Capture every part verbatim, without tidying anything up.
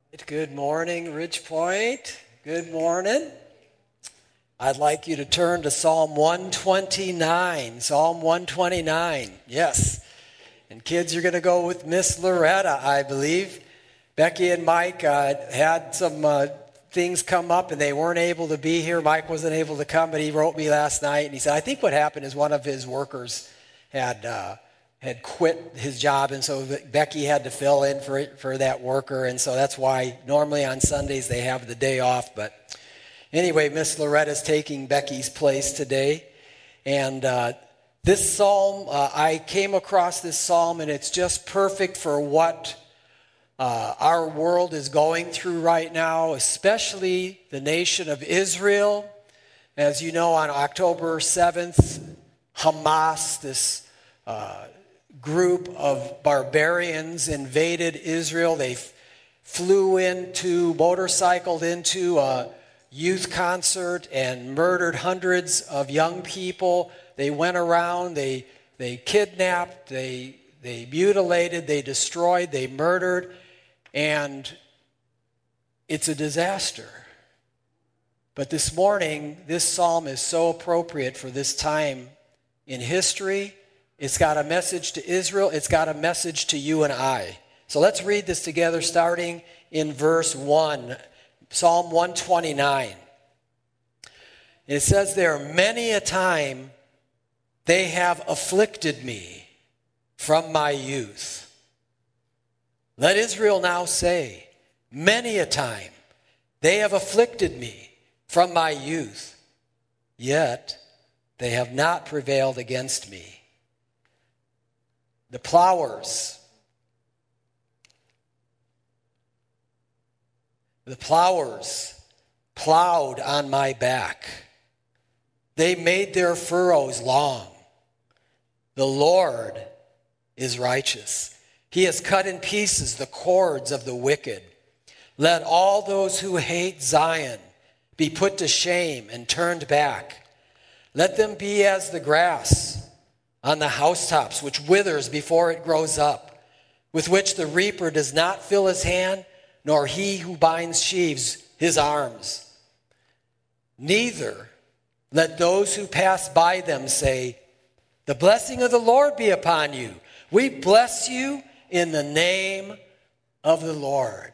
Good morning, Ridge Point. Good morning. I'd like you to turn to Psalm one twenty-nine. Psalm one twenty-nine, yes. And kids, you're going to go with Miss Loretta, I believe. Becky and Mike uh, had some uh, things come up and they weren't able to be here. Mike wasn't able to come, but he wrote me last night and he said, I think what happened is one of his workers had uh, had quit his job, and so Becky had to fill in for for that worker, and so that's why normally on Sundays they have the day off. But anyway, Miss Loretta's taking Becky's place today, and uh, this psalm, uh, I came across this psalm, and it's just perfect for what uh, our world is going through right now, especially the nation of Israel. As you know, on October seventh, Hamas, this uh, group of barbarians invaded Israel. They f- flew into, motorcycled into a youth concert and murdered hundreds of young people. They went around, they they kidnapped, they they mutilated, they destroyed, they murdered, and it's a disaster. But this morning, this psalm is so appropriate for this time in history. It's got a message to Israel. It's got a message to you and I. So let's read this together starting in verse one, Psalm one twenty-nine. It says there, many a time they have afflicted me from my youth. Let Israel now say, many a time they have afflicted me from my youth, yet they have not prevailed against me. The plowers, the plowers plowed on my back. They made their furrows long. The Lord is righteous. He has cut in pieces the cords of the wicked. Let all those who hate Zion be put to shame and turned back. Let them be as the grass on the housetops, which withers before it grows up, with which the reaper does not fill his hand, nor he who binds sheaves his arms. Neither let those who pass by them say, the blessing of the Lord be upon you. We bless you in the name of the Lord.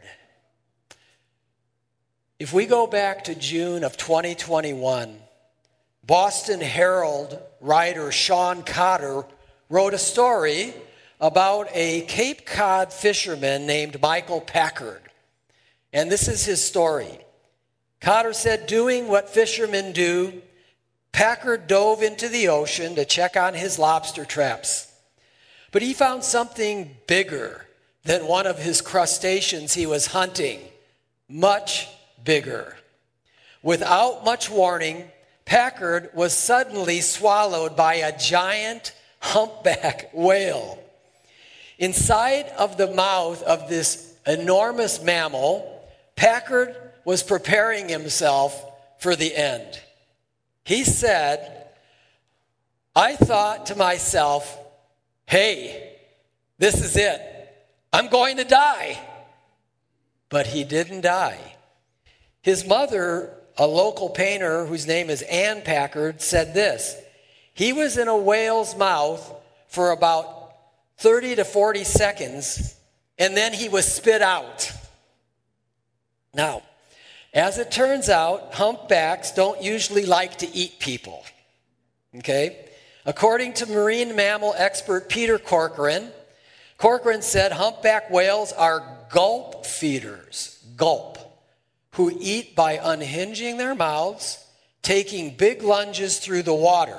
If we go back to June of twenty twenty-one, Boston Herald writer Sean Cotter wrote a story about a Cape Cod fisherman named Michael Packard. And this is his story. Cotter said, doing what fishermen do, Packard dove into the ocean to check on his lobster traps. But he found something bigger than one of his crustaceans he was hunting, much bigger. Without much warning, Packard was suddenly swallowed by a giant humpback whale. Inside of the mouth of this enormous mammal, Packard was preparing himself for the end. He said, I thought to myself, hey, this is it. I'm going to die. But he didn't die. His mother, a local painter whose name is Ann Packard, said this. He was in a whale's mouth for about thirty to forty seconds, and then he was spit out. Now, as it turns out, humpbacks don't usually like to eat people. Okay? According to marine mammal expert Peter Corcoran, Corcoran said humpback whales are gulp feeders, gulp, who eat by unhinging their mouths, taking big lunges through the water.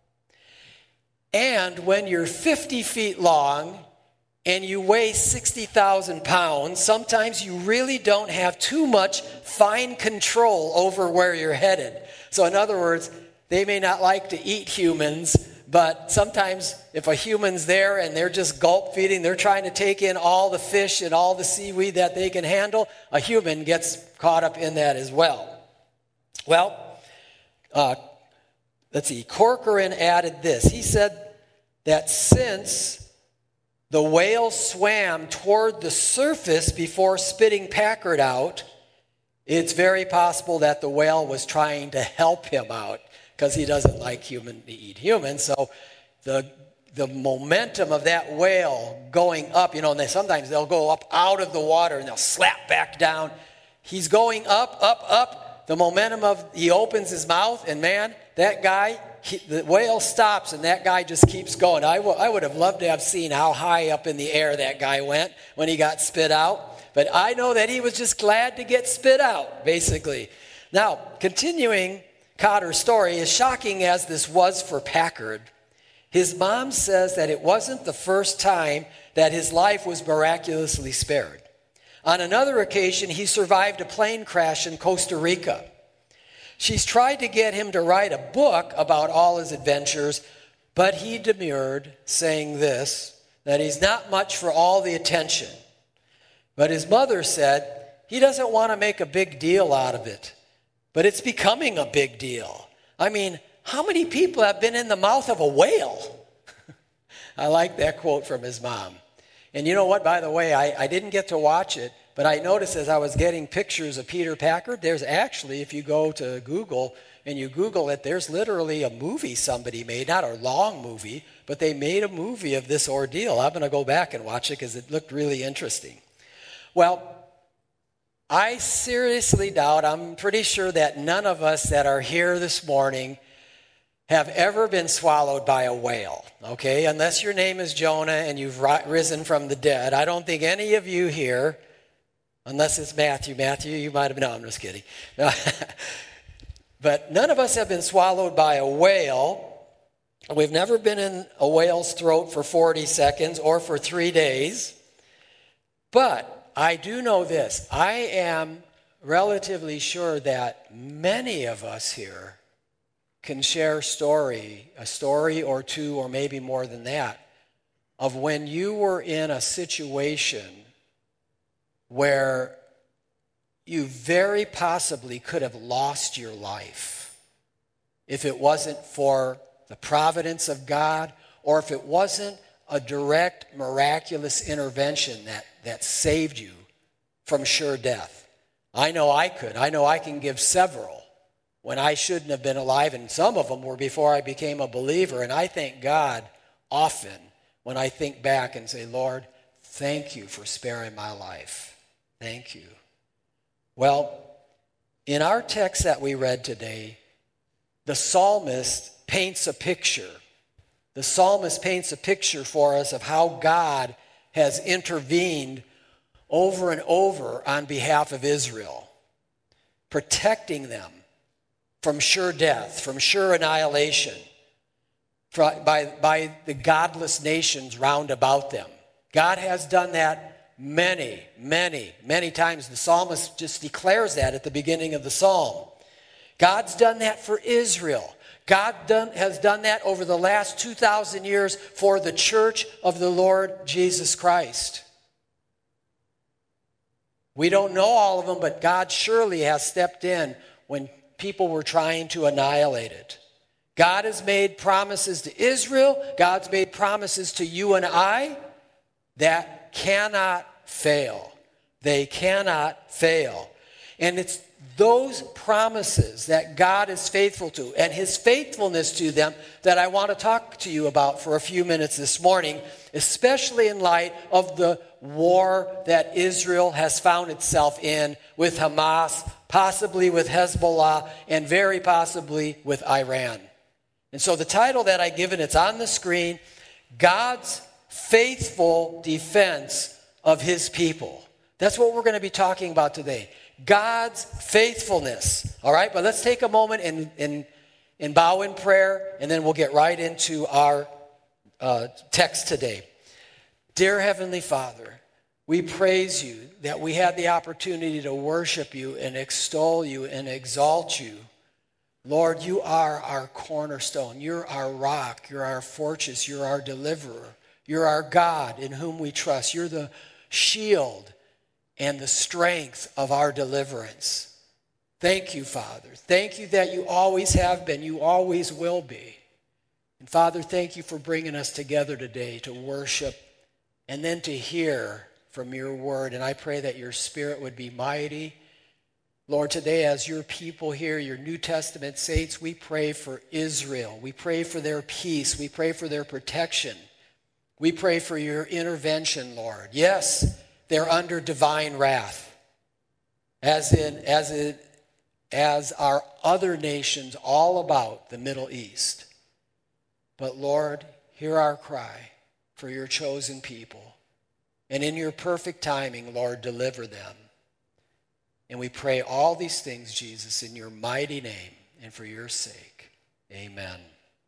And when you're fifty feet long and you weigh sixty thousand pounds, sometimes you really don't have too much fine control over where you're headed. So in other words, they may not like to eat humans, but sometimes if a human's there and they're just gulp feeding, they're trying to take in all the fish and all the seaweed that they can handle, a human gets caught up in that as well. Well, uh, let's see, Corcoran added this. He said that since The whale swam toward the surface before spitting Packard out. It's very possible that the whale was trying to help him out because he doesn't like human to eat humans. So the the momentum of that whale going up, you know, and they, sometimes they'll go up out of the water and they'll slap back down. He's going up, up, up. The momentum of, he opens his mouth, and man, that guy, he, the whale stops, and that guy just keeps going. I, w- I would have loved to have seen how high up in the air that guy went when he got spit out. But I know that he was just glad to get spit out, basically. Now, continuing Cotter's story, as shocking as this was for Packard, his mom says that it wasn't the first time that his life was miraculously spared. On another occasion, he survived a plane crash in Costa Rica. She's tried to get him to write a book about all his adventures, but he demurred, saying this, that he's not much for all the attention. But his mother said he doesn't want to make a big deal out of it, but it's becoming a big deal. I mean, how many people have been in the mouth of a whale? I like that quote from his mom. And you know what, by the way, I, I didn't get to watch it, but I noticed as I was getting pictures of Peter Packard, there's actually, if you go to Google and you Google it, there's literally a movie somebody made, not a long movie, but they made a movie of this ordeal. I'm going to go back and watch it because it looked really interesting. Well, I seriously doubt, I'm pretty sure that none of us that are here this morning have ever been swallowed by a whale, okay? Unless your name is Jonah and you've risen from the dead. I don't think any of you here, unless it's Matthew. Matthew, you might have been, no, I'm just kidding. But none of us have been swallowed by a whale. We've never been in a whale's throat for forty seconds or for three days. But I do know this. I am relatively sure that many of us here can share story, a story or two or maybe more than that, of when you were in a situation where you very possibly could have lost your life if it wasn't for the providence of God or if it wasn't a direct, miraculous intervention that, that saved you from sure death. I know I could. I know I can give several when I shouldn't have been alive, and some of them were before I became a believer. And I thank God often when I think back and say, Lord, thank you for sparing my life. Thank you. Well, in our text that we read today, the psalmist paints a picture. The psalmist paints a picture for us of how God has intervened over and over on behalf of Israel, protecting them from sure death, from sure annihilation by, by the godless nations round about them. God has done that many, many, many times. The psalmist just declares that at the beginning of the psalm. God's done that for Israel. God done, has done that over the last two thousand years for the church of the Lord Jesus Christ. We don't know all of them, but God surely has stepped in when people were trying to annihilate it. God has made promises to Israel. God's made promises to you and I that cannot fail. They cannot fail. And it's those promises that God is faithful to and his faithfulness to them that I want to talk to you about for a few minutes this morning, especially in light of the war that Israel has found itself in with Hamas, possibly with Hezbollah, and very possibly with Iran. And so the title that I give it, it's on the screen, God's Faithful Defense of His People. That's what we're going to be talking about today. God's faithfulness. All right, but let's take a moment and, and, and bow in prayer, and then we'll get right into our uh, text today. Dear Heavenly Father, we praise you that we had the opportunity to worship you and extol you and exalt you. Lord, you are our cornerstone. You're our rock. You're our fortress. You're our deliverer. You're our God in whom we trust. You're the shield and the strength of our deliverance. Thank you, Father. Thank you that you always have been. You always will be. And Father, thank you for bringing us together today to worship and then to hear from your word. And I pray that your Spirit would be mighty. Lord, today as your people here, your New Testament saints, we pray for Israel. We pray for their peace. We pray for their protection. We pray for your intervention, Lord. Yes, they're under divine wrath, as in as it as are other nations all about the Middle East. But Lord, hear our cry for your chosen people. And in your perfect timing, Lord, deliver them. And we pray all these things, Jesus, in your mighty name and for your sake. Amen.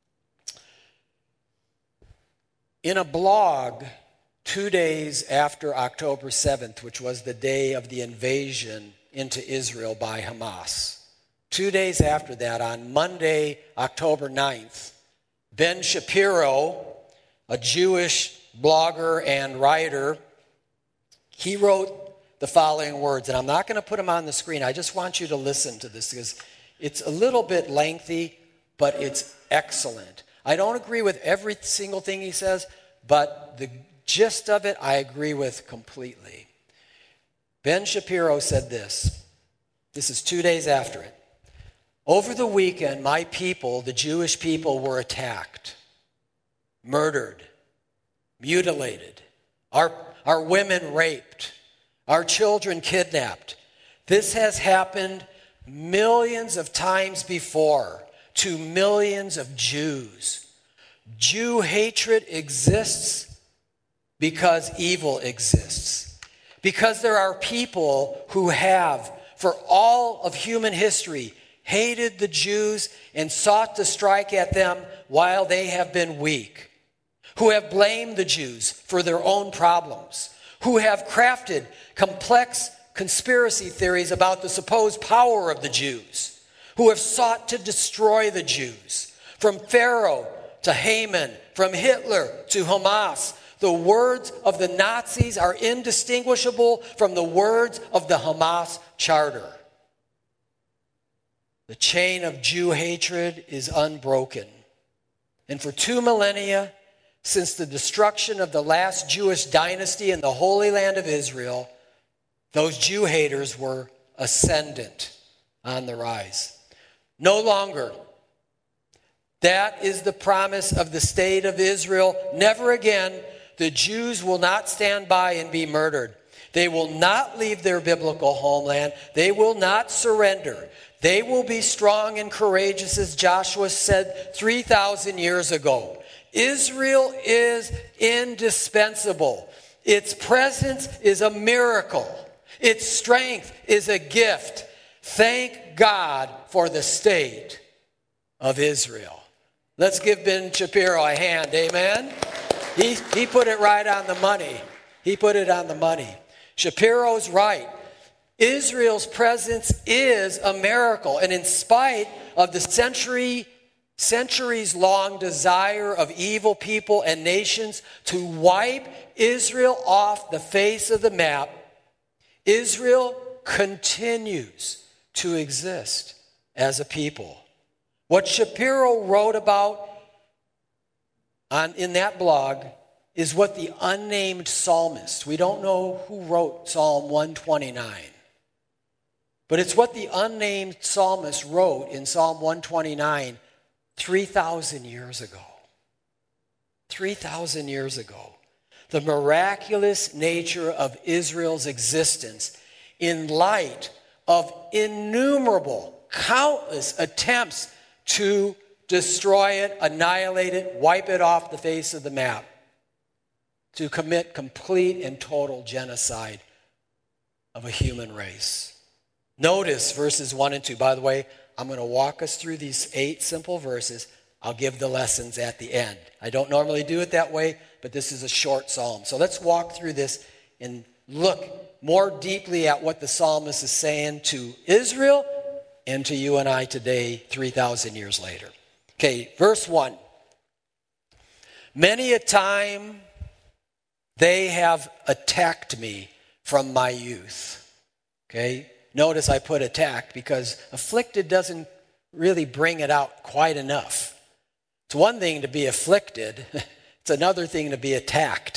In a blog two days after October seventh, which was the day of the invasion into Israel by Hamas, two days after that, on Monday, October ninth, Ben Shapiro, a Jewish blogger and writer, he wrote the following words, and I'm not going to put them on the screen. I just want you to listen to this because it's a little bit lengthy, but it's excellent. I don't agree with every single thing he says, but the gist of it I agree with completely. Ben Shapiro said this. This is two days after it. Over the weekend, my people, the Jewish people, were attacked, murdered, mutilated, our, our women raped, our children kidnapped. This has happened millions of times before to millions of Jews. Jew hatred exists because evil exists. Because there are people who have, for all of human history, hated the Jews and sought to strike at them while they have been weak, who have blamed the Jews for their own problems, who have crafted complex conspiracy theories about the supposed power of the Jews, who have sought to destroy the Jews. From Pharaoh to Haman, from Hitler to Hamas, the words of the Nazis are indistinguishable from the words of the Hamas Charter. The chain of Jew hatred is unbroken. And for two millennia, since the destruction of the last Jewish dynasty in the Holy Land of Israel, those Jew haters were ascendant, on the rise. No longer. That is the promise of the state of Israel. Never again. The Jews will not stand by and be murdered. They will not leave their biblical homeland. They will not surrender. They will be strong and courageous, as Joshua said three thousand years ago. Israel is indispensable. Its presence is a miracle. Its strength is a gift. Thank God for the state of Israel. Let's give Ben Shapiro a hand, amen? He, he put it right on the money. He put it on the money. Shapiro's right. Israel's presence is a miracle. And in spite of the century, centuries-long desire of evil people and nations to wipe Israel off the face of the map, Israel continues to exist as a people. What Shapiro wrote about on, in that blog is what the unnamed psalmist, we don't know who wrote Psalm one twenty-nine, but it's what the unnamed psalmist wrote in Psalm one twenty-nine three thousand years ago. three thousand years ago. The miraculous nature of Israel's existence in light of innumerable, countless attempts to destroy it, annihilate it, wipe it off the face of the map, to commit complete and total genocide of a human race. Notice verses one and two. By the way, I'm going to walk us through these eight simple verses. I'll give the lessons at the end. I don't normally do it that way, but this is a short psalm. So let's walk through this and look more deeply at what the psalmist is saying to Israel and to you and I today, three thousand years later. Okay, verse one. Many a time they have attacked me from my youth. Okay, notice I put attacked because afflicted doesn't really bring it out quite enough. It's one thing to be afflicted. It's another thing to be attacked.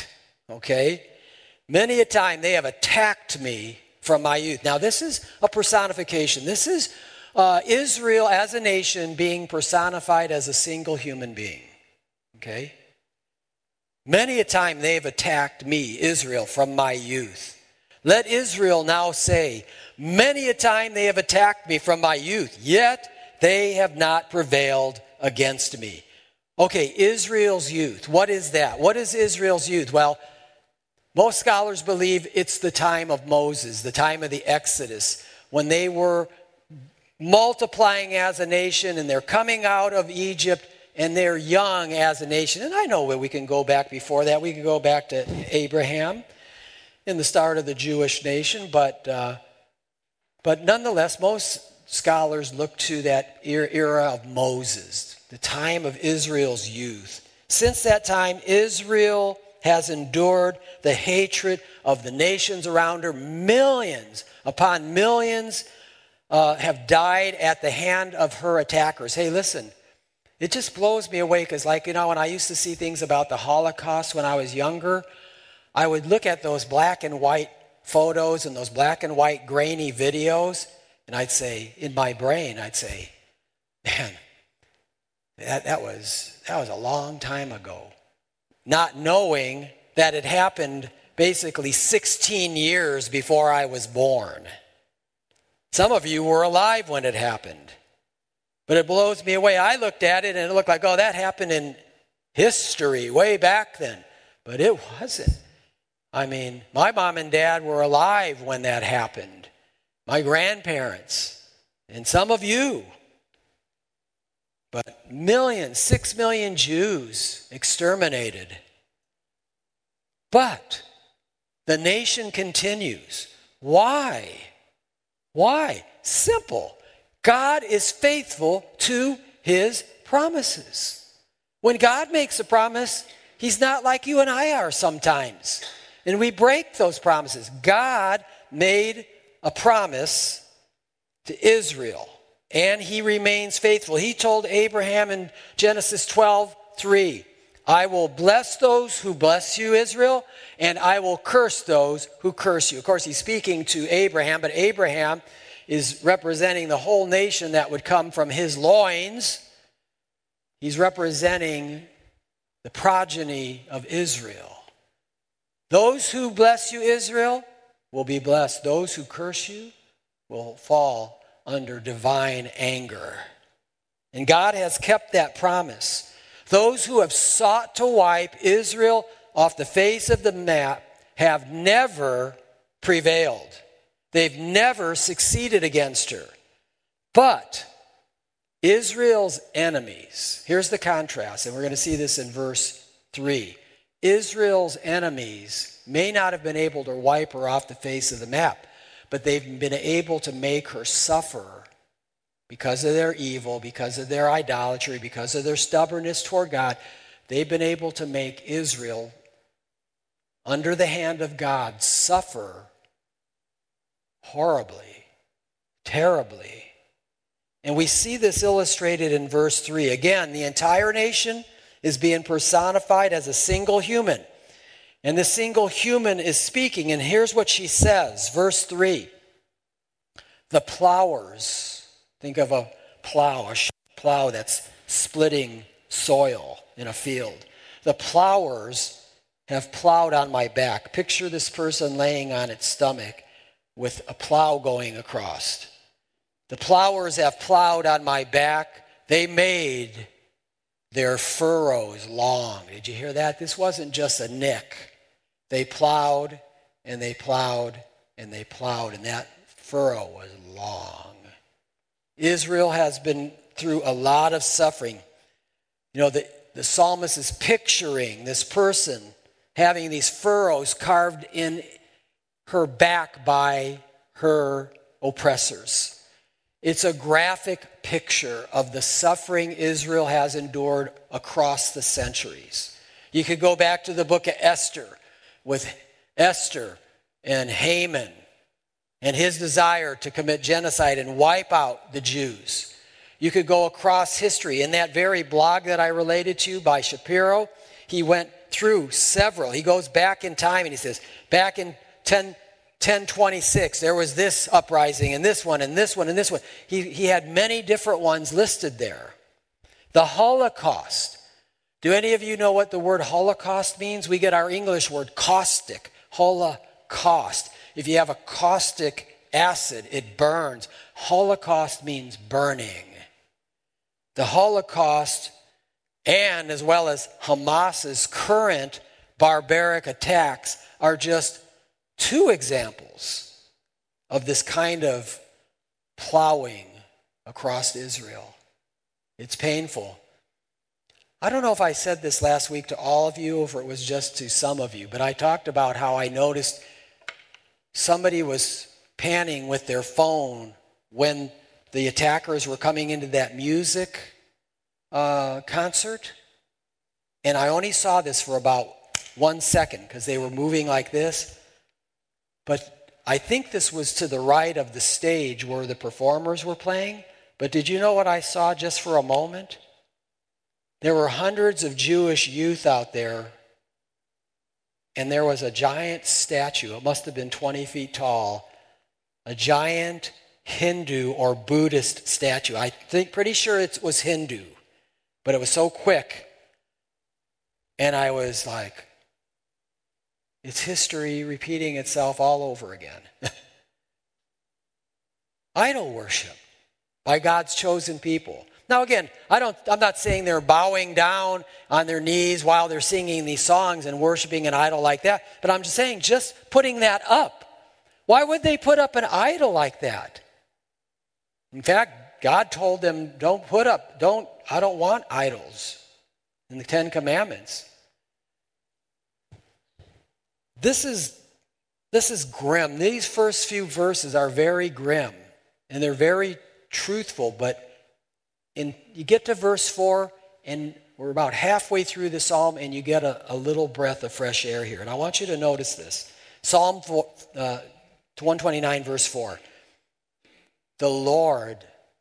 okay? Many a time they have attacked me from my youth. Now, this is a personification. This is uh, Israel as a nation being personified as a single human being, okay? Many a time they have attacked me, Israel, from my youth. Let Israel now say, many a time they have attacked me from my youth, yet they have not prevailed against me. Okay, Israel's youth. What is that? What is Israel's youth? Well, most scholars believe it's the time of Moses, the time of the Exodus, when they were multiplying as a nation and they're coming out of Egypt and they're young as a nation. And I know where we can go back before that. We can go back to Abraham in the start of the Jewish nation. But, uh, but nonetheless, most scholars look to that era of Moses, the time of Israel's youth. Since that time, Israel has endured the hatred of the nations around her. Millions upon millions uh, have died at the hand of her attackers. Hey, listen, it just blows me away because, like, you know, when I used to see things about the Holocaust when I was younger, I would look at those black and white photos and those black and white grainy videos, and I'd say, in my brain, I'd say, man, that, that was that was a long time ago. Not knowing that it happened basically sixteen years before I was born. Some of you were alive when it happened. But it blows me away. I looked at it and it looked like, oh, that happened in history way back then. But it wasn't. I mean, my mom and dad were alive when that happened. My grandparents, and some of you. But millions, six million Jews exterminated. But the nation continues. Why? Why? Simple. God is faithful to his promises. When God makes a promise, he's not like you and I are sometimes. And we break those promises. God made a promise to Israel, and he remains faithful. He told Abraham in Genesis twelve three, I will bless those who bless you, Israel, and I will curse those who curse you. Of course, he's speaking to Abraham, but Abraham is representing the whole nation that would come from his loins. He's representing the progeny of Israel. Those who bless you, Israel, will be blessed. Those who curse you will fall under divine anger. And God has kept that promise. Those who have sought to wipe Israel off the face of the map have never prevailed. They've never succeeded against her. But Israel's enemies, here's the contrast, and we're going to see this in verse three. Israel's enemies may not have been able to wipe her off the face of the map, but they've been able to make her suffer because of their evil, because of their idolatry, because of their stubbornness toward God. They've been able to make Israel, under the hand of God, suffer horribly, terribly. And we see this illustrated in verse three. Again, the entire nation is being personified as a single human. And the single human is speaking, and here's what she says, verse three. The plowers, think of a plow, a plow that's splitting soil in a field. The plowers have plowed on my back. Picture this person laying on its stomach with a plow going across. The plowers have plowed on my back. They made their furrows long. Did you hear that? This wasn't just a nick. They plowed and they plowed and they plowed, and that furrow was long. Israel has been through a lot of suffering. You know, the, the psalmist is picturing this person having these furrows carved in her back by her oppressors. It's a graphic picture of the suffering Israel has endured across the centuries. You could go back to the book of Esther with Esther and Haman and his desire to commit genocide and wipe out the Jews. You could go across history. In that very blog that I related to by Shapiro, he went through several. He goes back in time and he says, back in ten twenty-six, there was this uprising and this one and this one and this one. He, he had many different ones listed there. The Holocaust. Do any of you know what the word Holocaust means? We get our English word caustic, Holocaust. If you have a caustic acid, it burns. Holocaust means burning. The Holocaust, and as well as Hamas's current barbaric attacks, are just two examples of this kind of plowing across Israel. It's painful. I don't know if I said this last week to all of you or if it was just to some of you, but I talked about how I noticed somebody was panning with their phone when the attackers were coming into that music uh, concert. And I only saw this for about one second because they were moving like this. But I think this was to the right of the stage where the performers were playing. But did you know what I saw just for a moment? There were hundreds of Jewish youth out there, and there was a giant statue. It must have been twenty feet tall. A giant Hindu or Buddhist statue. I think pretty sure it was Hindu, but it was so quick. And I was like, it's history repeating itself all over again. Idol worship by God's chosen people. Now again, I don't, I'm not saying they're bowing down on their knees while they're singing these songs and worshiping an idol like that, but I'm just saying just putting that up. Why would they put up an idol like that? In fact, God told them, don't put up, don't, I don't want idols in the Ten Commandments. This is, this is grim. These first few verses are very grim, and they're very truthful, but in, you get to verse four, and we're about halfway through the psalm, and you get a, a little breath of fresh air here. And I want you to notice this. Psalm four, uh, one twenty-nine, verse four. The Lord,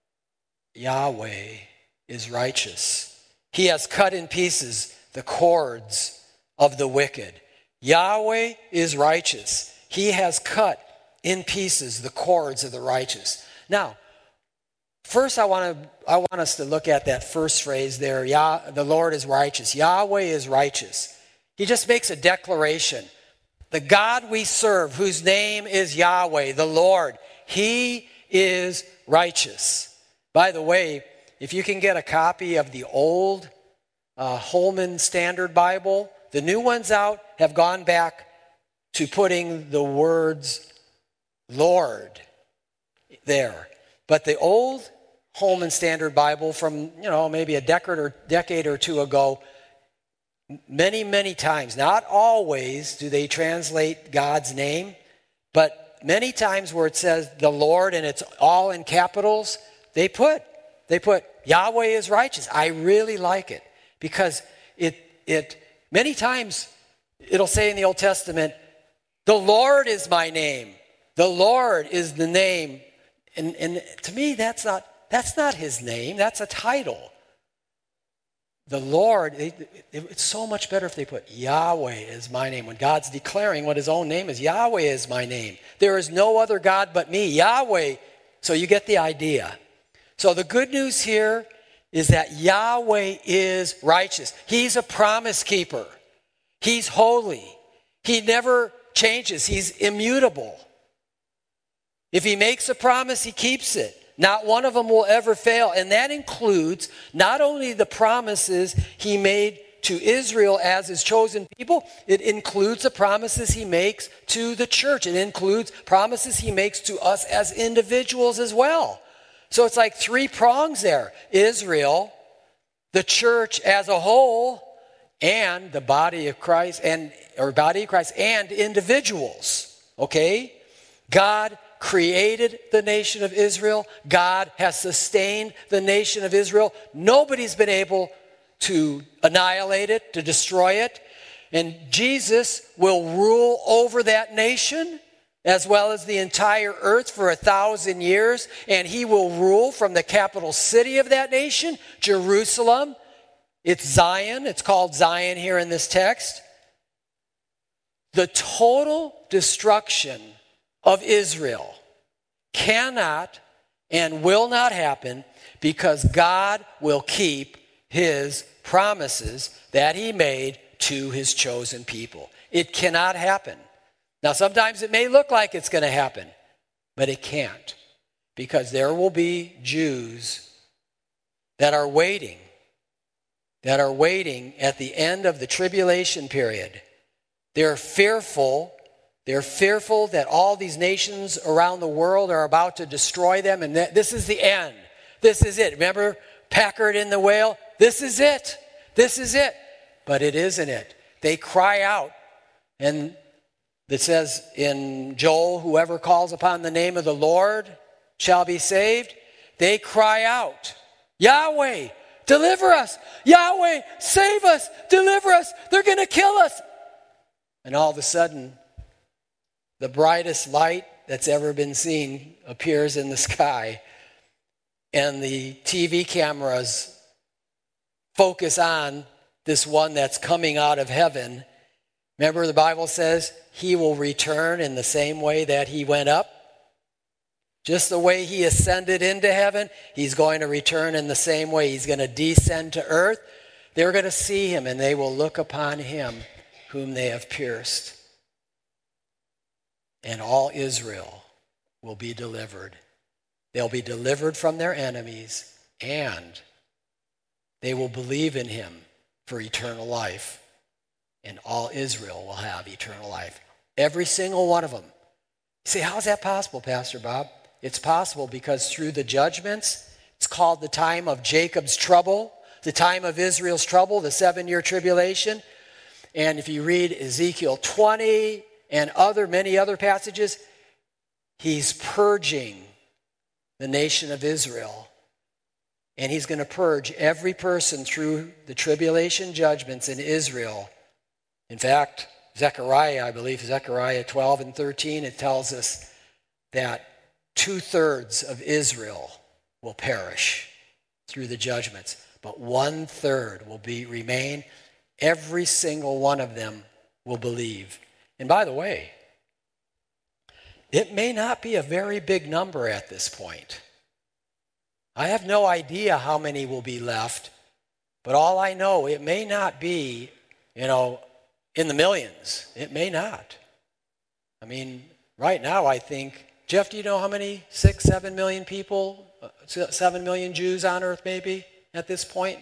Yahweh, is righteous. He has cut in pieces the cords of the wicked. Yahweh is righteous. He has cut in pieces the cords of the righteous. Now, first, I want to I want us to look at that first phrase there. Yah, the Lord is righteous. Yahweh is righteous. He just makes a declaration. The God we serve, whose name is Yahweh, the Lord, He is righteous. By the way, if you can get a copy of the old uh, Holman Standard Bible, the new ones out have gone back to putting the words Lord there. But the old Holman Standard Bible from, you know, maybe a decade or decade or two ago, many, many times, not always do they translate God's name, but many times where it says the Lord and it's all in capitals, they put they put Yahweh is righteous. I really like it because it it many times it'll say in the Old Testament, the Lord is my name. The Lord is the name. And, and to me, that's not that's not his name. That's a title. The Lord, it, it, it's so much better if they put Yahweh is my name. When God's declaring what his own name is, Yahweh is my name. There is no other God but me, Yahweh. So you get the idea. So the good news here is that Yahweh is righteous. He's a promise keeper. He's holy. He never changes. He's immutable. If he makes a promise, he keeps it. Not one of them will ever fail. And that includes not only the promises he made to Israel as his chosen people, it includes the promises he makes to the church. It includes promises he makes to us as individuals as well. So it's like three prongs there. Israel, the church as a whole, and the body of Christ, and or body of Christ, and individuals. Okay? God created the nation of Israel. God has sustained the nation of Israel. Nobody's been able to annihilate it, to destroy it. And Jesus will rule over that nation as well as the entire earth for a thousand years. And he will rule from the capital city of that nation, Jerusalem, It's Zion. It's called Zion here in this text. The total destruction of Israel cannot and will not happen because God will keep his promises that he made to his chosen people. It cannot happen. Now, sometimes it may look like it's going to happen, but it can't, because there will be Jews that are waiting, that are waiting at the end of the tribulation period. They're fearful. They're fearful that all these nations around the world are about to destroy them, and that this is the end. This is it. Remember Packard in the whale? This is it. This is it. But it isn't it. They cry out, and it says in Joel, whoever calls upon the name of the Lord shall be saved. They cry out, Yahweh, deliver us. Yahweh, save us. Deliver us. They're going to kill us. And all of a sudden, the brightest light that's ever been seen appears in the sky, and the T V cameras focus on this one that's coming out of heaven. Remember, the Bible says he will return in the same way that he went up. Just the way he ascended into heaven, he's going to return in the same way. He's going to descend to earth. They're going to see him, and they will look upon him whom they have pierced. And all Israel will be delivered. They'll be delivered from their enemies, and they will believe in him for eternal life. And all Israel will have eternal life. Every single one of them. You say, how is that possible, Pastor Bob? It's possible because through the judgments, it's called the time of Jacob's trouble, the time of Israel's trouble, the seven-year tribulation. And if you read Ezekiel twenty and other many other passages, he's purging the nation of Israel. And he's going to purge every person through the tribulation judgments in Israel. In fact, Zechariah, I believe, Zechariah twelve and thirteen, it tells us that two-thirds of Israel will perish through the judgments, but one-third will be remain. Every single one of them will believe. And by the way, it may not be a very big number at this point. I have no idea how many will be left, but all I know, it may not be, you know, in the millions. It may not. I mean, right now I think, Jeff, do you know how many? Six, seven million people, uh, seven million Jews on earth maybe at this point?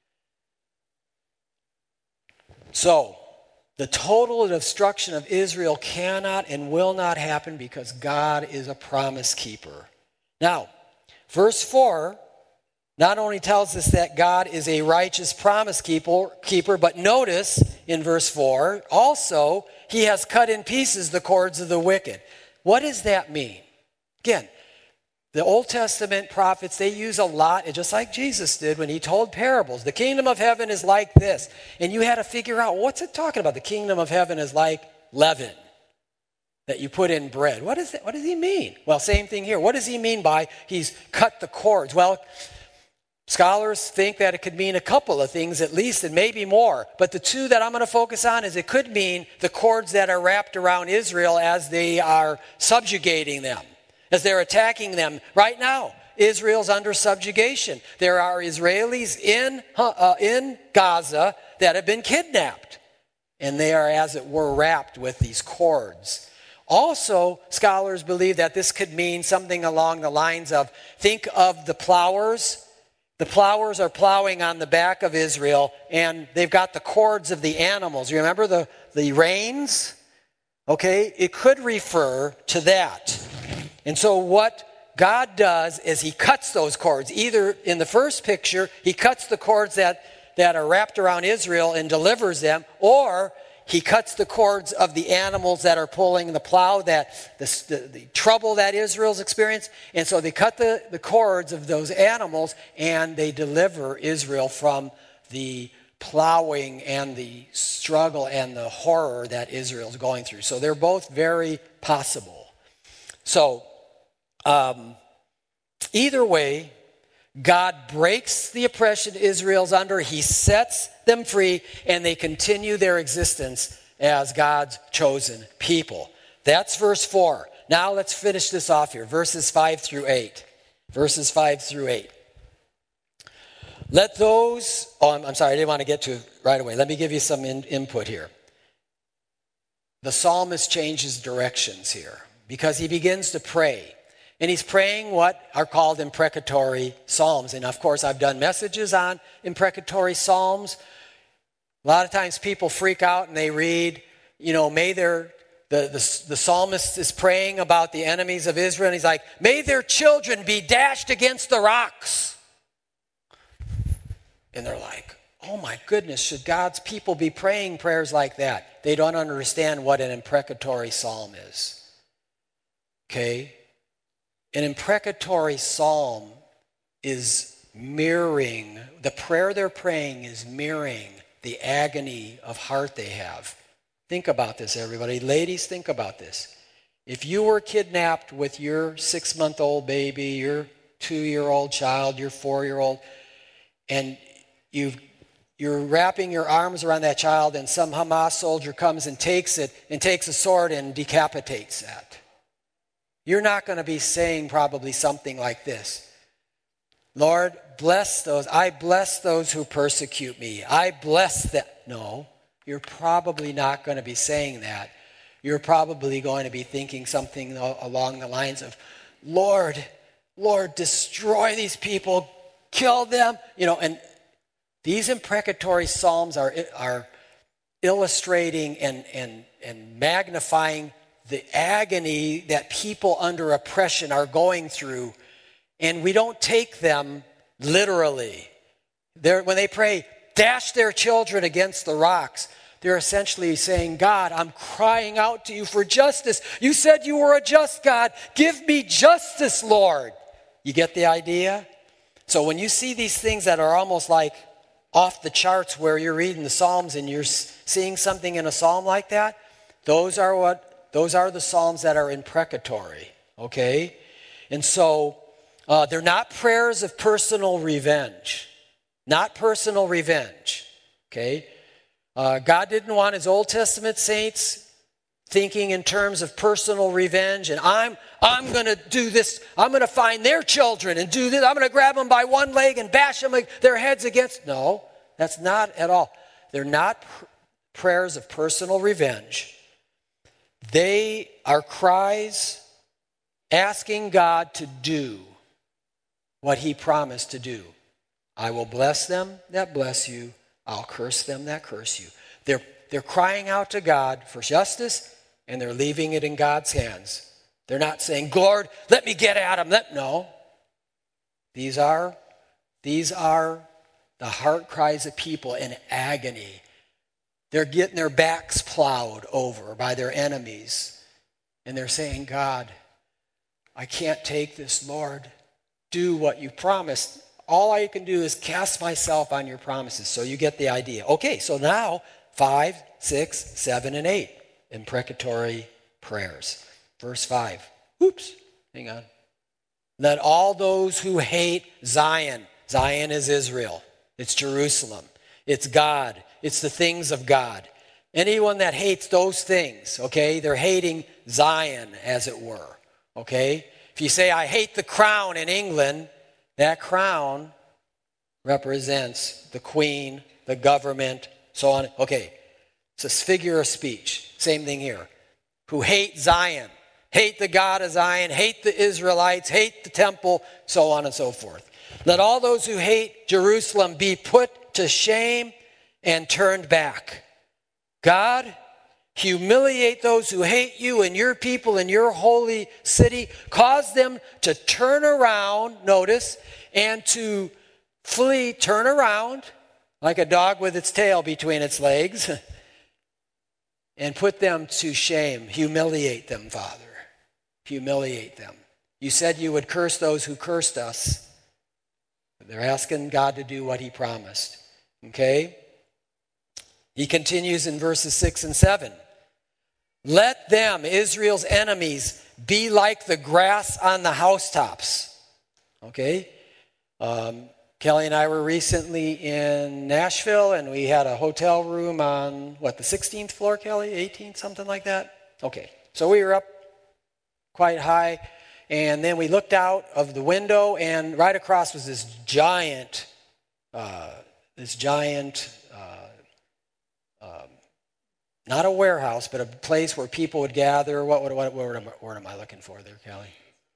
So, the total destruction of Israel cannot and will not happen because God is a promise keeper. Now, verse four not only tells us that God is a righteous promise keeper, keeper, but notice in verse four, also, he has cut in pieces the cords of the wicked. What does that mean? Again, the Old Testament prophets, they use a lot, just like Jesus did when he told parables. The kingdom of heaven is like this. And you had to figure out, what's it talking about? The kingdom of heaven is like leaven that you put in bread. What, is that? What does he mean? Well, same thing here. What does he mean by he's cut the cords? Well, scholars think that it could mean a couple of things at least, and maybe more. But the two that I'm going to focus on is it could mean the cords that are wrapped around Israel as they are subjugating them, as they're attacking them. Right now, Israel's under subjugation. There are Israelis in, uh, in Gaza that have been kidnapped, and they are, as it were, wrapped with these cords. Also, scholars believe that this could mean something along the lines of, think of the plowers. The plowers are plowing on the back of Israel, and they've got the cords of the animals. You remember the, the reins? Okay, it could refer to that. And so what God does is he cuts those cords. Either in the first picture, he cuts the cords that, that are wrapped around Israel and delivers them, or he cuts the cords of the animals that are pulling the plow, that the, the, the trouble that Israel's experienced. And so they cut the, the cords of those animals, and they deliver Israel from the plowing and the struggle and the horror that Israel's going through. So they're both very possible. So um, either way, God breaks the oppression Israel's under. He sets them free, and they continue their existence as God's chosen people. That's verse four. Now let's finish this off here. Verses five through eight. Verses five through eight. Let those, oh, I'm, I'm sorry, I didn't want to get to it right away. Let me give you some in, input here. The psalmist changes directions here because he begins to pray. And he's praying what are called imprecatory psalms. And of course, I've done messages on imprecatory psalms. A lot of times people freak out and they read, you know, may their, the, the, the psalmist is praying about the enemies of Israel. And he's like, may their children be dashed against the rocks. And they're like, oh my goodness, should God's people be praying prayers like that? They don't understand what an imprecatory psalm is. Okay? An imprecatory psalm is mirroring, the prayer they're praying is mirroring the agony of heart they have. Think about this, everybody. Ladies, think about this. If you were kidnapped with your six-month-old baby, your two-year-old child, your four-year-old, and you've, you're wrapping your arms around that child, and some Hamas soldier comes and takes it and takes a sword and decapitates that. You're not going to be saying probably something like this. Lord, bless those. I bless those who persecute me. I bless them. No, you're probably not going to be saying that. You're probably going to be thinking something along the lines of, Lord, Lord, destroy these people, kill them. You know, and these imprecatory psalms are, are illustrating and, and, and magnifying the agony that people under oppression are going through, and we don't take them literally. They're, when they pray, dash their children against the rocks, they're essentially saying, God, I'm crying out to you for justice. You said you were a just God. Give me justice, Lord. You get the idea? So when you see these things that are almost like off the charts where you're reading the Psalms and you're seeing something in a psalm like that, those are what Those are the psalms that are imprecatory, okay? And so uh, they're not prayers of personal revenge. Not personal revenge, okay? Uh, God didn't want his Old Testament saints thinking in terms of personal revenge, and I'm I'm going to do this. I'm going to find their children and do this. I'm going to grab them by one leg and bash them like their heads against. No, that's not at all. They're not pr- prayers of personal revenge. They are cries asking God to do what he promised to do. I will bless them that bless you. I'll curse them that curse you. They're, they're crying out to God for justice, and they're leaving it in God's hands. They're not saying, Lord, let me get at them. Let, no. These are, these are the heart cries of people in agony. They're getting their backs plowed over by their enemies. And they're saying, God, I can't take this, Lord. Do what you promised. All I can do is cast myself on your promises. So you get the idea. Okay, so now five, six, seven, and eight. Imprecatory prayers. Verse five. Oops, hang on. Let all those who hate Zion. Zion is Israel. It's Jerusalem. It's God. It's the things of God. Anyone that hates those things, okay, they're hating Zion, as it were, okay? If you say, I hate the crown in England, that crown represents the queen, the government, so on. Okay, it's a figure of speech. Same thing here. Who hate Zion, hate the God of Zion, hate the Israelites, hate the temple, so on and so forth. Let all those who hate Jerusalem be put to shame and turned back. God, humiliate those who hate you and your people in your holy city. Cause them to turn around, notice, and to flee, turn around, like a dog with its tail between its legs, and put them to shame. Humiliate them, Father. Humiliate them. You said you would curse those who cursed us. They're asking God to do what he promised. Okay? He continues in verses six and seven. Let them, Israel's enemies, be like the grass on the housetops. Okay? Um, Kelly and I were recently in Nashville, and we had a hotel room on, what, the sixteenth floor, Kelly? eighteenth, something like that? Okay. So we were up quite high, and then we looked out of the window, and right across was this giant, uh, this giant, uh, um, not a warehouse, but a place where people would gather. What, what, what, what word, am, what word am I looking for there, Kelly?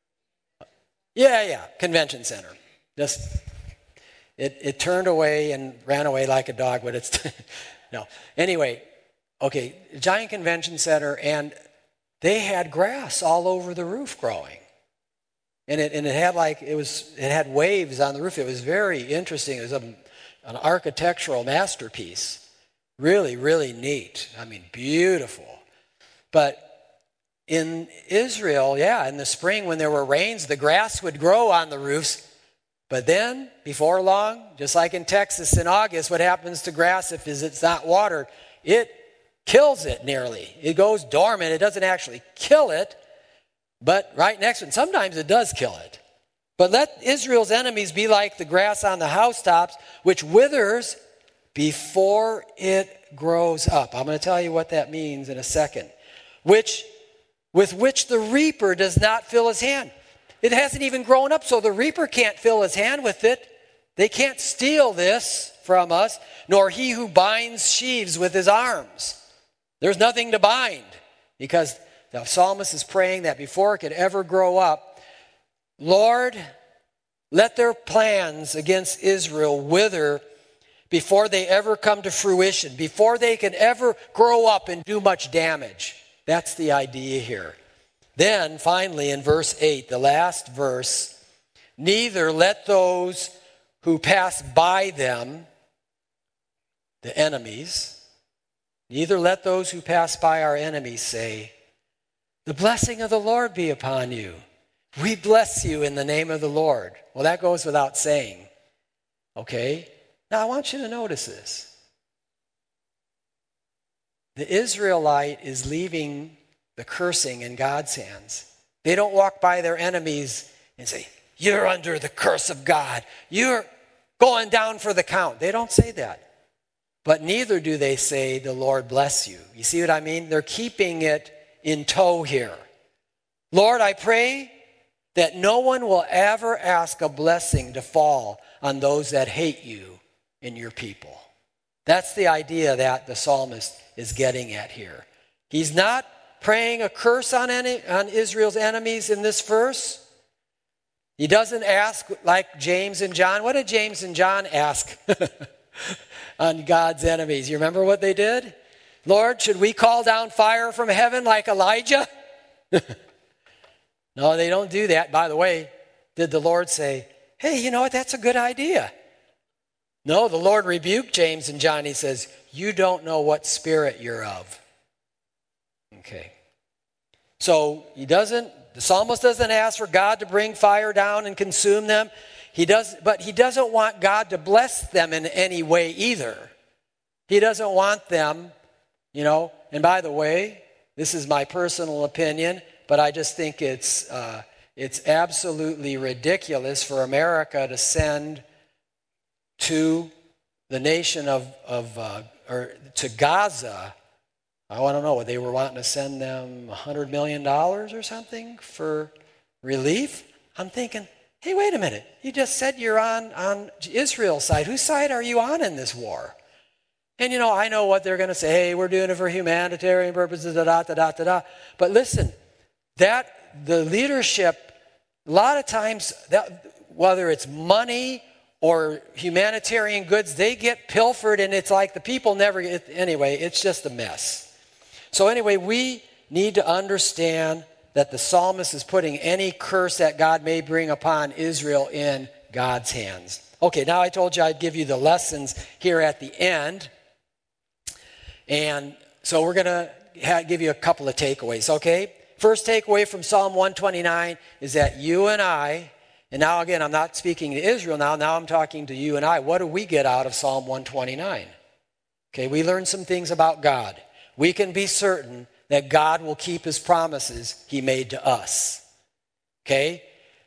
Yeah, yeah, convention center. Just... It, it turned away and ran away like a dog, but it's, no. Anyway, okay, giant convention center, and they had grass all over the roof growing. And it, and it had like, it was, it had waves on the roof. It was very interesting. It was a, an architectural masterpiece. Really, really neat. I mean, beautiful. But in Israel, yeah, in the spring when there were rains, the grass would grow on the roofs. But then, before long, just like in Texas in August, what happens to grass if it's not watered? It kills it nearly. It goes dormant. It doesn't actually kill it, but right next to it, sometimes it does kill it. But let Israel's enemies be like the grass on the housetops, which withers before it grows up. I'm going to tell you what that means in a second. Which, with which the reaper does not fill his hand. It hasn't even grown up, so the reaper can't fill his hand with it. They can't steal this from us, nor he who binds sheaves with his arms. There's nothing to bind, because the psalmist is praying that before it could ever grow up, Lord, let their plans against Israel wither before they ever come to fruition, before they can ever grow up and do much damage. That's the idea here. Then, finally, in verse eight, the last verse, neither let those who pass by them, the enemies, neither let those who pass by our enemies say, the blessing of the Lord be upon you. We bless you in the name of the Lord. Well, that goes without saying. Okay? Now, I want you to notice this. The Israelite is leaving the cursing in God's hands. They don't walk by their enemies and say, you're under the curse of God. You're going down for the count. They don't say that. But neither do they say, the Lord bless you. You see what I mean? They're keeping it in tow here. Lord, I pray that no one will ever ask a blessing to fall on those that hate you and your people. That's the idea that the psalmist is getting at here. He's not praying a curse on any on Israel's enemies in this verse. He doesn't ask like James and John. What did James and John ask on God's enemies? You remember what they did? Lord, should we call down fire from heaven like Elijah? No, they don't do that. By the way, did the Lord say, hey, you know what, that's a good idea? No, the Lord rebuked James and John. He says, you don't know what spirit you're of. Okay. So he doesn't, the psalmist doesn't ask for God to bring fire down and consume them. He does, but he doesn't want God to bless them in any way either. He doesn't want them, you know, and by the way, this is my personal opinion, but I just think it's uh, it's absolutely ridiculous for America to send to the nation of, of uh, or to Gaza. I want to know, they were wanting to send them one hundred million dollars or something for relief? I'm thinking, hey, wait a minute. You just said you're on, on Israel's side. Whose side are you on in this war? And, you know, I know what they're going to say. Hey, we're doing it for humanitarian purposes, da, da, da, da, da, da. But listen, that, the leadership, a lot of times, that, whether it's money or humanitarian goods, they get pilfered, and it's like the people never get, anyway, it's just a mess. So anyway, we need to understand that the psalmist is putting any curse that God may bring upon Israel in God's hands. Okay, now I told you I'd give you the lessons here at the end. And so we're going to ha- give you a couple of takeaways, okay? First takeaway from Psalm one twenty-nine is that you and I, and now again, I'm not speaking to Israel now, now I'm talking to you and I. What do we get out of Psalm one twenty-nine? Okay, we learned some things about God. We can be certain that God will keep his promises he made to us. Okay?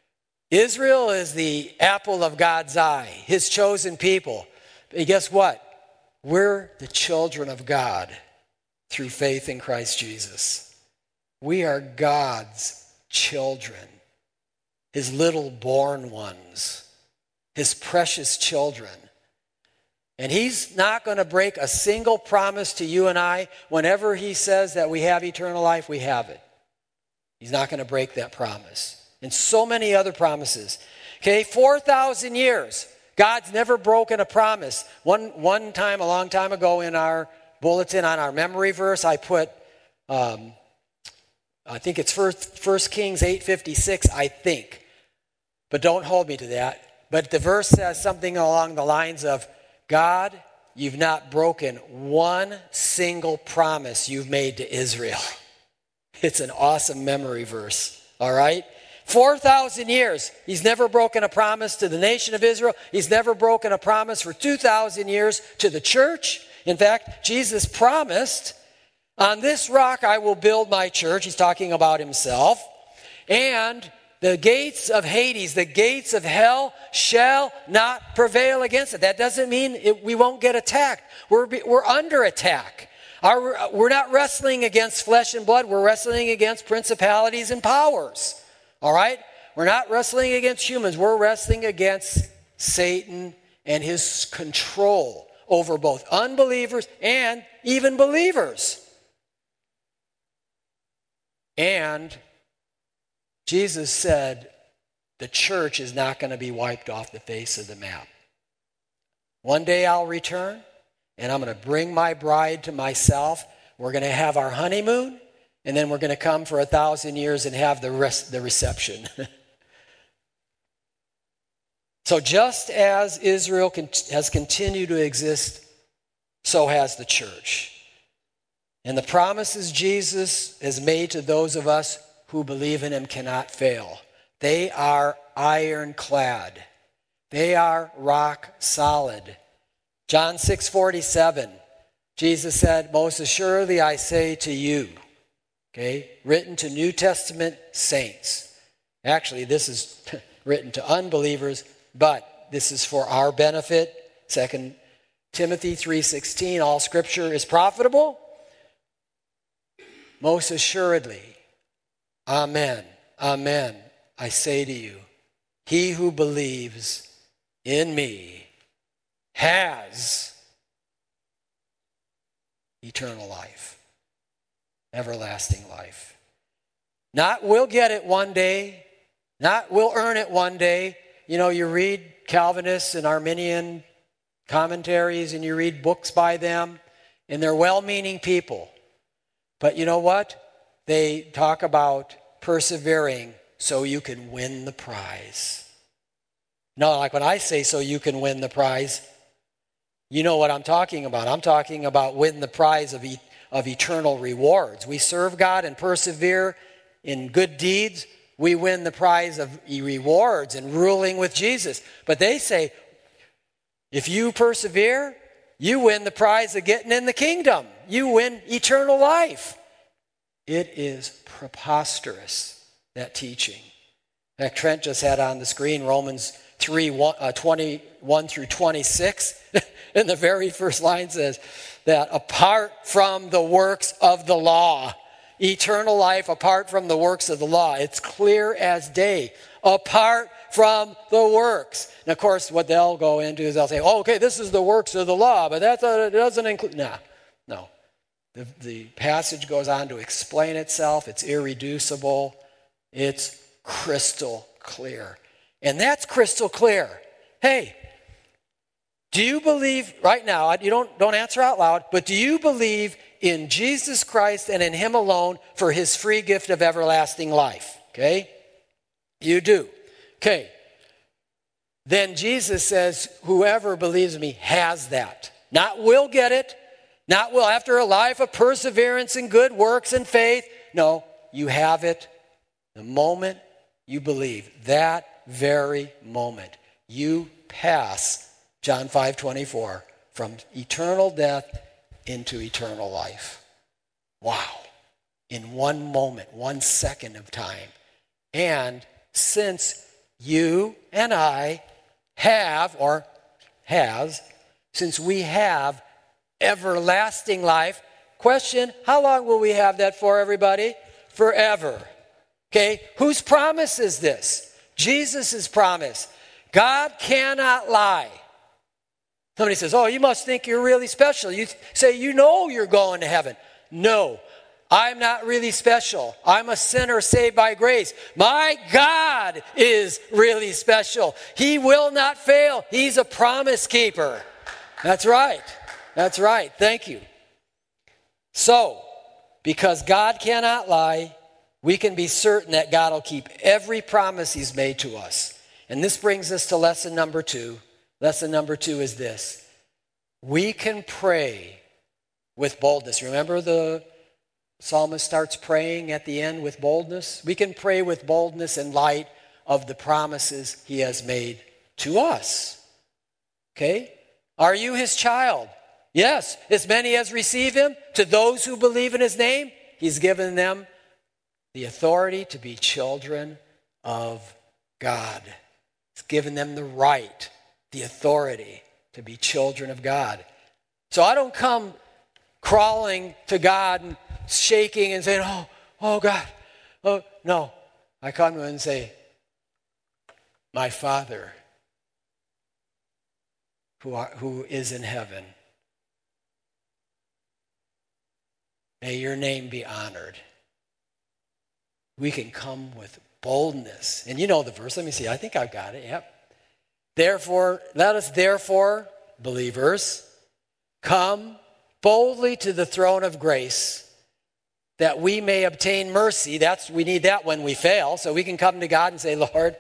Israel is the apple of God's eye, his chosen people. But guess what? We're the children of God through faith in Christ Jesus. We are God's children, his little born ones, his precious children. And he's not going to break a single promise to you and I. Whenever he says that we have eternal life, we have it. He's not going to break that promise. And so many other promises. Okay, four thousand years. God's never broken a promise. One, one time, a long time ago in our bulletin on our memory verse, I put, um, I think it's First Kings eight fifty-six, I think. But don't hold me to that. But the verse says something along the lines of, God, you've not broken one single promise you've made to Israel. It's an awesome memory verse, all right? four thousand years, he's never broken a promise to the nation of Israel. He's never broken a promise for two thousand years to the church. In fact, Jesus promised, on this rock I will build my church. He's talking about himself. And the gates of Hades, the gates of hell shall not prevail against it. That doesn't mean it, we won't get attacked. We're, we're under attack. Our, we're not wrestling against flesh and blood. We're wrestling against principalities and powers. All right? We're not wrestling against humans. We're wrestling against Satan and his control over both unbelievers and even believers. And Jesus said the church is not going to be wiped off the face of the map. One day I'll return, and I'm going to bring my bride to myself. We're going to have our honeymoon, and then we're going to come for a thousand years and have the rest, the reception. So just as Israel has continued to exist, so has the church. And the promises Jesus has made to those of us who believe in him cannot fail. They are ironclad. They are rock solid. John six forty-seven, Jesus said, most assuredly I say to you, okay, written to New Testament saints. Actually, this is written to unbelievers, but this is for our benefit. Second Timothy three sixteen, all scripture is profitable. Most assuredly, amen, amen, I say to you, he who believes in me has eternal life, everlasting life. Not we'll get it one day, not we'll earn it one day. You know, you read Calvinist and Arminian commentaries and you read books by them, and they're well-meaning people. But you know what? They talk about persevering so you can win the prize. No, like when I say so you can win the prize, you know what I'm talking about. I'm talking about win the prize of, e- of eternal rewards. We serve God and persevere in good deeds. We win the prize of rewards and ruling with Jesus. But they say, if you persevere, you win the prize of getting in the kingdom. You win eternal life. It is preposterous, that teaching. In fact, Trent just had on the screen Romans three, twenty-one through twenty-six. And the very first line says that apart from the works of the law, eternal life apart from the works of the law. It's clear as day. Apart from the works. And of course, what they'll go into is they'll say, oh, okay, this is the works of the law, but that doesn't include, nah, no. The, the passage goes on to explain itself. It's irreducible. It's crystal clear. And that's crystal clear. Hey, do you believe, right now, you don't, don't answer out loud, but do you believe in Jesus Christ and in him alone for his free gift of everlasting life? Okay? You do. Okay. Then Jesus says, whoever believes in me has that. Not will get it. Not will after a life of perseverance and good works and faith. No, you have it the moment you believe. That very moment. You pass, John five twenty-four, from eternal death into eternal life. Wow. In one moment, one second of time. And since you and I have, or has, since we have everlasting life. Question, how long will we have that for, everybody? Forever. Okay, whose promise is this? Jesus' promise. God cannot lie. Somebody says, oh, you must think you're really special. You say, you know you're going to heaven. No, I'm not really special. I'm a sinner saved by grace. My God is really special. He will not fail. He's a promise keeper. That's right. That's right. Thank you. So, because God cannot lie, we can be certain that God will keep every promise he's made to us. And this brings us to lesson number two. Lesson number two is this. We can pray with boldness. Remember the psalmist starts praying at the end with boldness? We can pray with boldness in light of the promises he has made to us. Okay? Are you his child? Yes. As many as receive him, to those who believe in his name, he's given them the authority to be children of God. He's given them the right, the authority to be children of God. So I don't come crawling to God and shaking and saying, oh, oh God, oh, no. I come to him and say, my Father, who, are, who is in heaven, may your name be honored. We can come with boldness. And you know the verse. Let me see. I think I've got it. Yep. Therefore, let us therefore, believers, come boldly to the throne of grace that we may obtain mercy. That's, we need that when we fail. So we can come to God and say, Lord,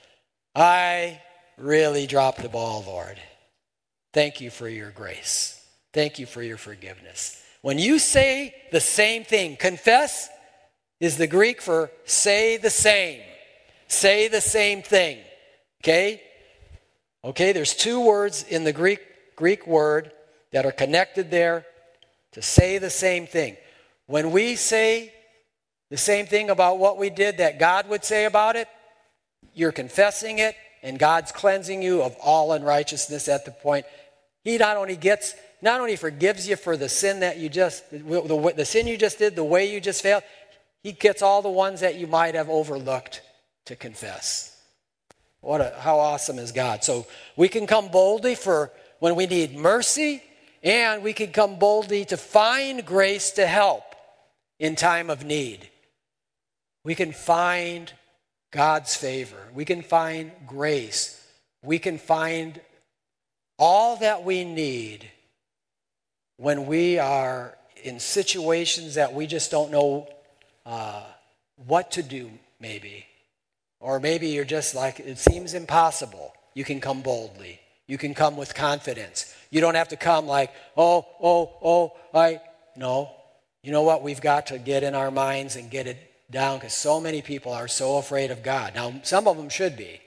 I really dropped the ball, Lord. Thank you for your grace. Thank you for your forgiveness. When you say the same thing, confess is the Greek for say the same. Say the same thing. Okay? Okay, there's two words in the Greek Greek word that are connected there to say the same thing. When we say the same thing about what we did that God would say about it, you're confessing it, and God's cleansing you of all unrighteousness at the point. He not only gets, not only forgives you for the sin that you just, the, the sin you just did, the way you just failed, he gets all the ones that you might have overlooked to confess. What a, how awesome is God. So we can come boldly for when we need mercy, and we can come boldly to find grace to help in time of need. We can find God's favor. We can find grace. We can find all that we need when we are in situations that we just don't know uh, what to do, maybe. Or maybe you're just like, it seems impossible. You can come boldly. You can come with confidence. You don't have to come like, oh, oh, oh, I, no. You know what? We've got to get in our minds and get it down because so many people are so afraid of God. Now, some of them should be.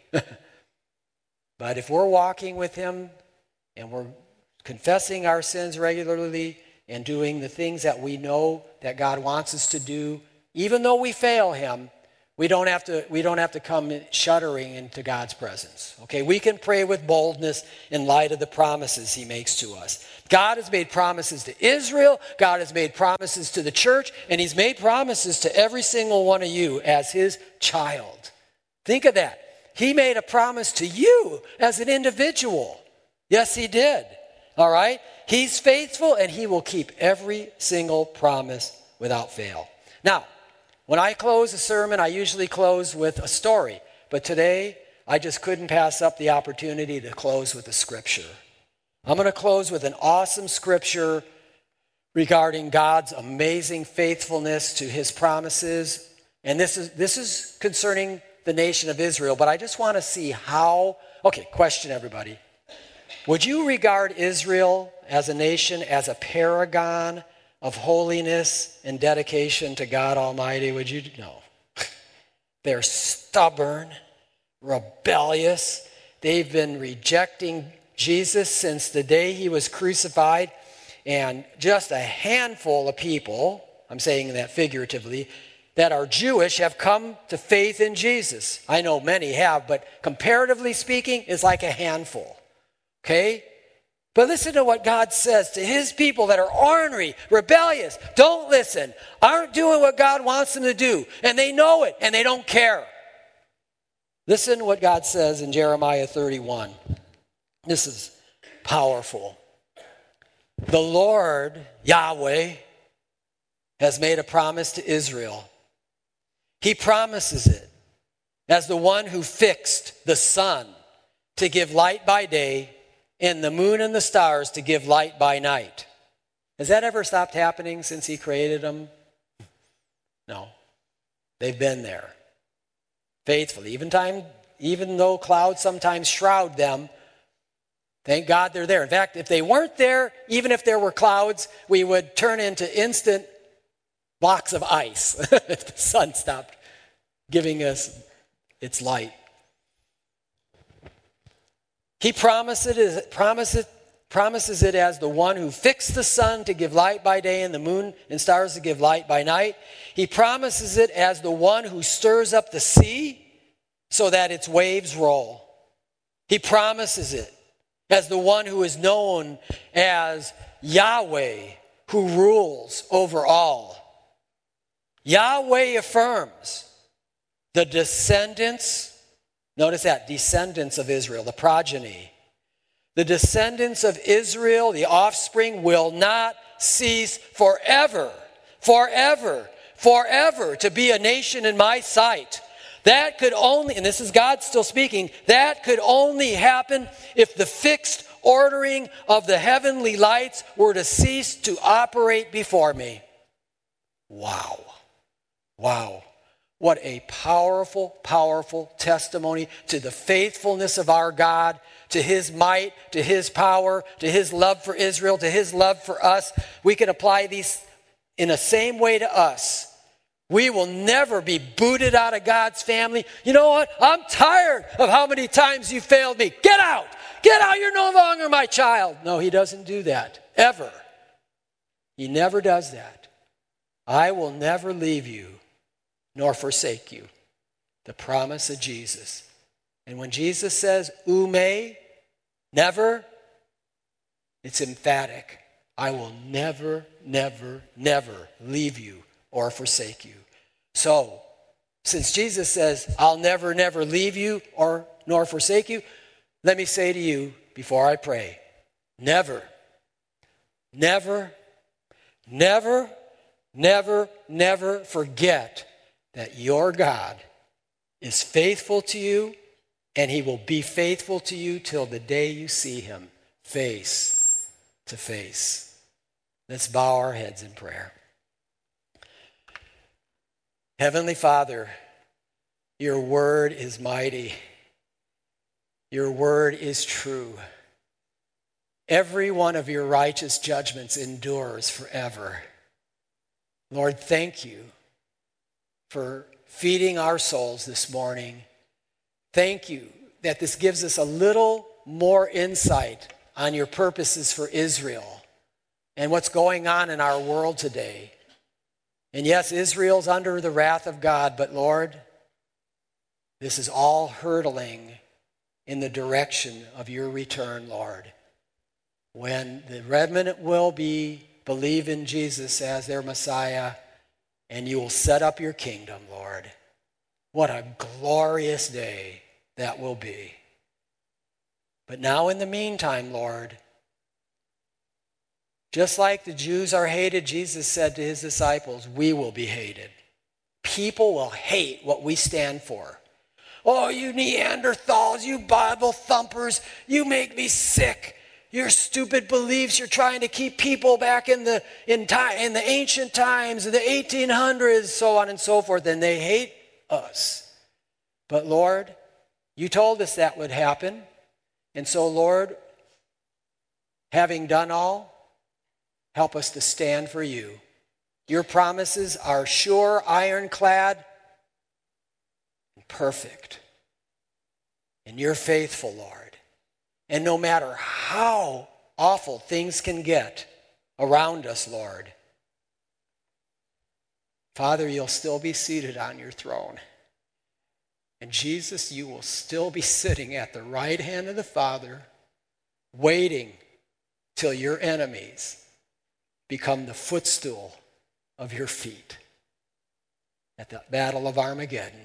But if we're walking with him and we're confessing our sins regularly and doing the things that we know that God wants us to do, even though we fail him, we don't have to, we don't have to come shuddering into God's presence. Okay, we can pray with boldness in light of the promises he makes to us. God has made promises to Israel, God has made promises to the church, and he's made promises to every single one of you as his child. Think of that. He made a promise to you as an individual. Yes, he did. All right? He's faithful, and he will keep every single promise without fail. Now, when I close a sermon, I usually close with a story. But today, I just couldn't pass up the opportunity to close with a scripture. I'm going to close with an awesome scripture regarding God's amazing faithfulness to his promises. And this is this is concerning the nation of Israel. But I just want to see how... Okay, question everybody. Would you regard Israel as a nation as a paragon of holiness and dedication to God Almighty? Would you? No. They're stubborn, rebellious. They've been rejecting Jesus since the day he was crucified. And just a handful of people, I'm saying that figuratively, that are Jewish have come to faith in Jesus. I know many have, but comparatively speaking, it's like a handful. Okay? But listen to what God says to his people that are ornery, rebellious, don't listen, aren't doing what God wants them to do, and they know it, and they don't care. Listen to what God says in Jeremiah thirty-one. This is powerful. The Lord, Yahweh, has made a promise to Israel. He promises it as the one who fixed the sun to give light by day and the moon and the stars to give light by night. Has that ever stopped happening since he created them? No. They've been there. Faithfully. Even, time, even though clouds sometimes shroud them, thank God they're there. In fact, if they weren't there, even if there were clouds, we would turn into instant blocks of ice if the sun stopped giving us its light. He promises it, promises, promises it as the one who fixed the sun to give light by day and the moon and stars to give light by night. He promises it as the one who stirs up the sea so that its waves roll. He promises it as the one who is known as Yahweh, who rules over all. Yahweh affirms the descendants, notice that, descendants of Israel, the progeny. The descendants of Israel, the offspring, will not cease forever, forever, forever to be a nation in my sight. That could only, and this is God still speaking, that could only happen if the fixed ordering of the heavenly lights were to cease to operate before me. Wow. Wow. What a powerful, powerful testimony to the faithfulness of our God, to his might, to his power, to his love for Israel, to his love for us. We can apply these in the same way to us. We will never be booted out of God's family. You know what? I'm tired of how many times you failed me. Get out! Get out! You're no longer my child. No, he doesn't do that. Ever. He never does that. I will never leave you nor forsake you. The promise of Jesus. And when Jesus says, ume, never, it's emphatic. I will never, never, never leave you or forsake you. So, since Jesus says, I'll never, never leave you or nor forsake you, let me say to you before I pray, never, never, never, never, never forget that your God is faithful to you, and he will be faithful to you till the day you see him face to face. Let's bow our heads in prayer. Heavenly Father, your word is mighty. Your word is true. Every one of your righteous judgments endures forever. Lord, thank you for feeding our souls this morning. Thank you that this gives us a little more insight on your purposes for Israel and what's going on in our world today. And yes, Israel's under the wrath of God, but Lord, this is all hurtling in the direction of your return, Lord. When the remnant will be, believe in Jesus as their Messiah, and you will set up your kingdom, Lord. What a glorious day that will be. But now in the meantime, Lord, just like the Jews are hated, Jesus said to his disciples, we will be hated. People will hate what we stand for. Oh, you Neanderthals, you Bible thumpers, you make me sick. Your stupid beliefs, you're trying to keep people back in the in time in the ancient times, in the eighteen hundreds, so on and so forth, and they hate us. But Lord, you told us that would happen. And so, Lord, having done all, help us to stand for you. Your promises are sure, ironclad, and perfect. And you're faithful, Lord. And no matter how awful things can get around us, Lord, Father, you'll still be seated on your throne. And Jesus, you will still be sitting at the right hand of the Father, waiting till your enemies become the footstool of your feet at the battle of Armageddon.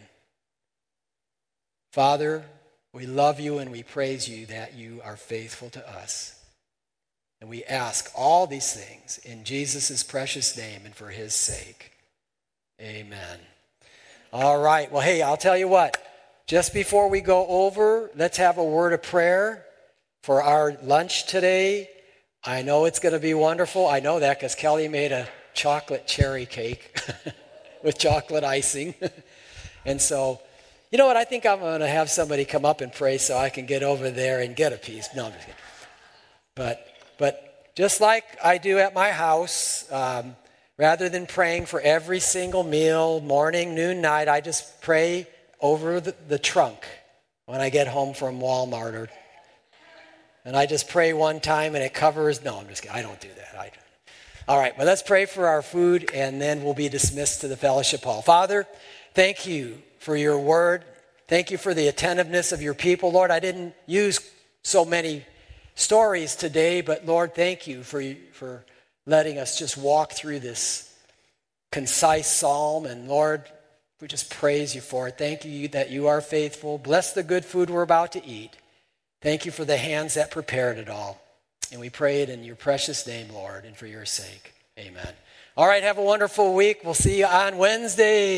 Father, we love you and we praise you that you are faithful to us. And we ask all these things in Jesus' precious name and for his sake. Amen. All right. Well, hey, I'll tell you what. Just before we go over, let's have a word of prayer for our lunch today. I know it's going to be wonderful. I know that because Kelly made a chocolate cherry cake with chocolate icing. And so, you know what? I think I'm going to have somebody come up and pray so I can get over there and get a piece. No, I'm just kidding. But, but just like I do at my house, um, rather than praying for every single meal, morning, noon, night, I just pray over the, the trunk when I get home from Walmart. Or, and I just pray one time and it covers. No, I'm just kidding. I don't do that. I, all right, well, let's pray for our food and then we'll be dismissed to the fellowship hall. Father, thank you for your word. Thank you for the attentiveness of your people. Lord, I didn't use so many stories today, but Lord, thank you for, for letting us just walk through this concise psalm. And Lord, we just praise you for it. Thank you that you are faithful. Bless the good food we're about to eat. Thank you for the hands that prepared it all. And we pray it in your precious name, Lord, and for your sake. Amen. All right, have a wonderful week. We'll see you on Wednesday.